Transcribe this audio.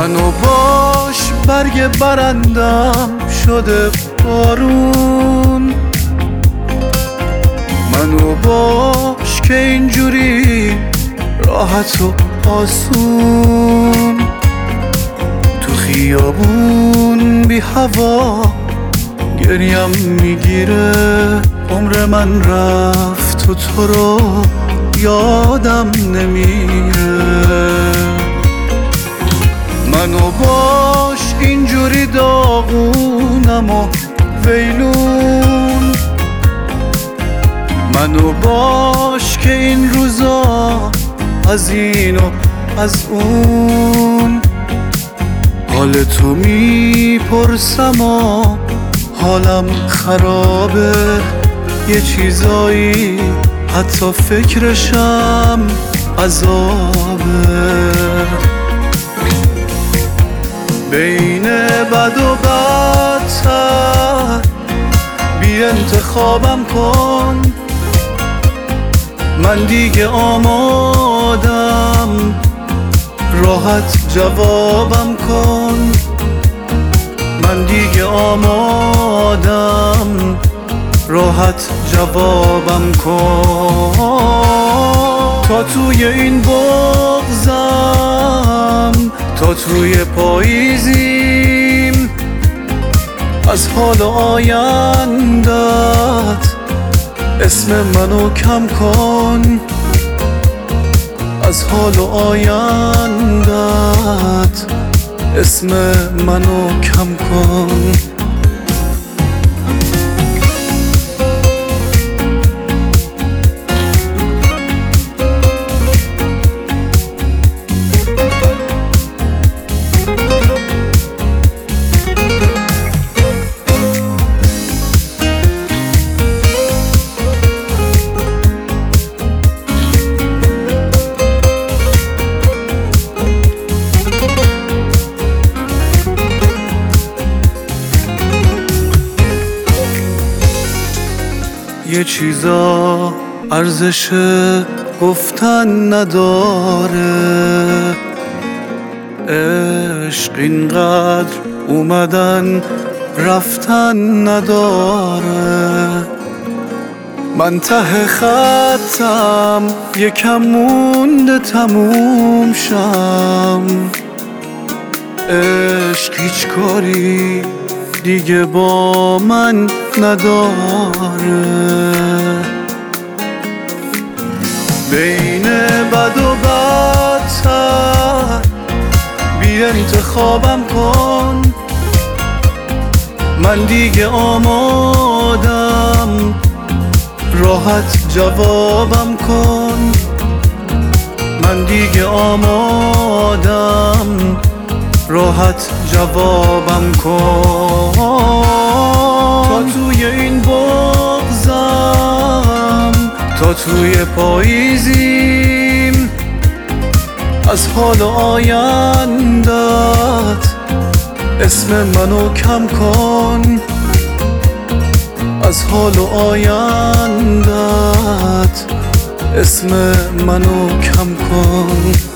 منو باش برگ برندم شده بارون، منو باش که اینجوری راحت و آسون تو خیابون بی هوا گریم میگیره. عمر من رفت و تو رو یادم نمیره. منو باش اینجوری داغونم و ویلون، منو باش که این روزا از این و از اون حال تو میپرسم و حالم خرابه. یه چیزایی حتی فکرشم عذابه. بین بد و بدتر بی انتخابم کن، من دیگه آمادم راحت جوابم کن. من دیگه آمادم راحت جوابم کن. تا توی این بغضم، تا توی پاییزیم، از حال آیندت اسم منو کم کن. از حال آیندت اسم منو کم کن. یه چیزا ارزش گفتن نداره، عشق اینقدر اومدن رفتن نداره. من ته خطم یکم مونده تموم شم، عشق هیچ کاری دیگه با من نداره. بین بد و بدتر بی انتخابم کن، من دیگه آمادم راحت جوابم کن. من دیگه آمادم راحت جوابم کن. تا توی این بغضم، تا توی پاییزیم، از حال آیندت اسم منو کم کن. از حال آیندت اسم منو کم کن.